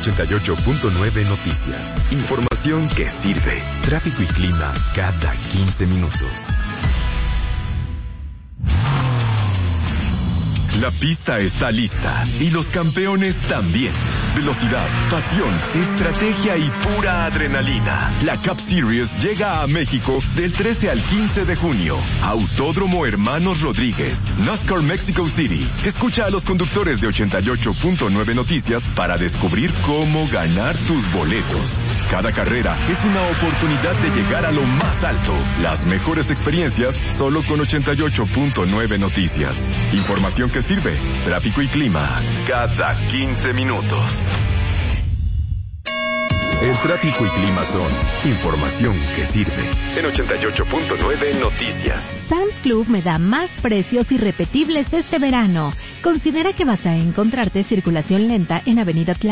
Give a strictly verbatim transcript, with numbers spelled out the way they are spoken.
ochenta y ocho punto nueve Noticias. Información que sirve. Tráfico y clima cada quince minutos. La pista está lista y los campeones también. Velocidad, pasión, estrategia y pura adrenalina. La Cup Series llega a México del trece al quince de junio. Autódromo Hermanos Rodríguez, NASCAR Mexico City. Escucha a los conductores de ochenta y ocho punto nueve Noticias para descubrir cómo ganar tus boletos. Cada carrera es una oportunidad de llegar a lo más alto. Las mejores experiencias solo con ochenta y ocho punto nueve Noticias. Información que sirve. Tráfico y clima cada quince minutos. El tráfico y clima son información que sirve. En ochenta y ocho punto nueve Noticias. Sam's Club me da más precios irrepetibles este verano. Considera que vas a encontrarte circulación lenta en Avenida Tlaxcala